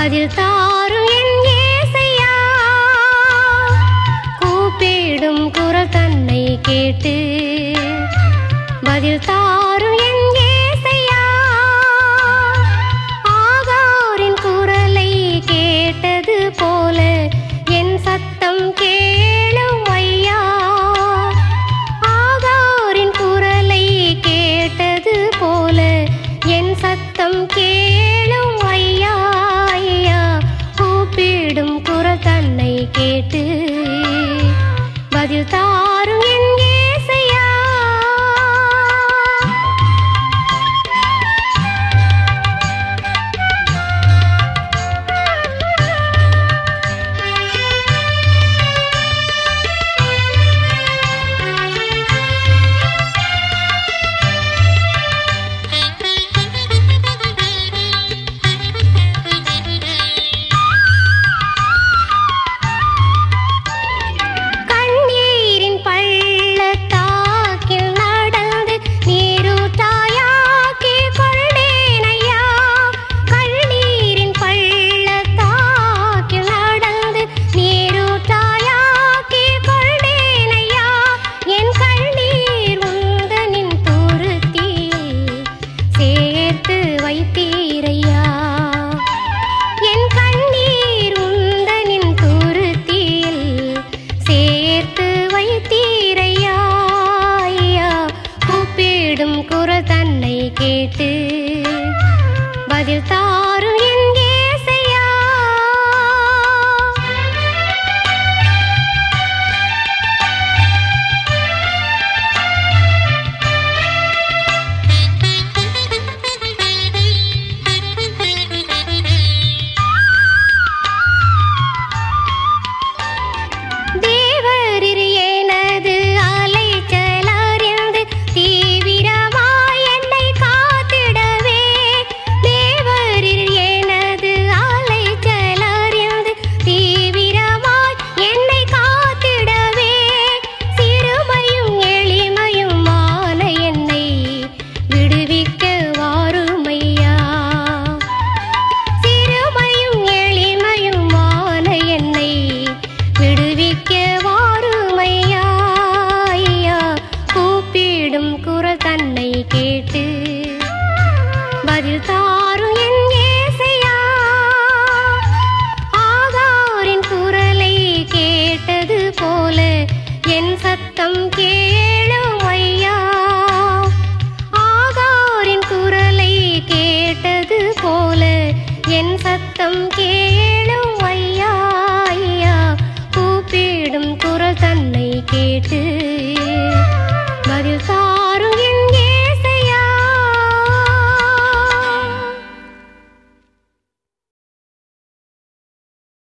பதில் தாரும் என் இயேசையா. கூப்பிடும் குரல் தன்னை கேட்டு பதில் தாரும் என் இயேசையா. ஆகாரின் குரலை கேட்டது போல என் சத்தம் கேளும் ஐயா. ஆகாரின் குரலை கேட்டது போல என் சத்தம் கேளும் ஐயா. ஐயா கூப்பிடும் குரல் தன்னை கேட்டு பதில் தாரும் என் இயேசையா. குரல் தன்னை கேட்டு பதில் தாரும் என் இயேசையா. தேவரீர் எனது அலைச்சல் அறிந்து தீவிரமாய் என்னை காத்திடவே. தேவரீர் எனது அலைச்சல் அறிந்து தீவிரமாய் என்னை காத்திடவே. சிறுமையும் எளிமையுமான என்னை விடுவிக்க வாருமையா. சிறுமையும் எளிமையுமான என்னை விடுவிக்க வாருமையா. ஐயா கூப்பிடும் குரல் தன்னை கேட்டு பதில் தாரும் என் இயேசையா. ஆகாரின் குரலை கேட்டது போல என் சத்தம்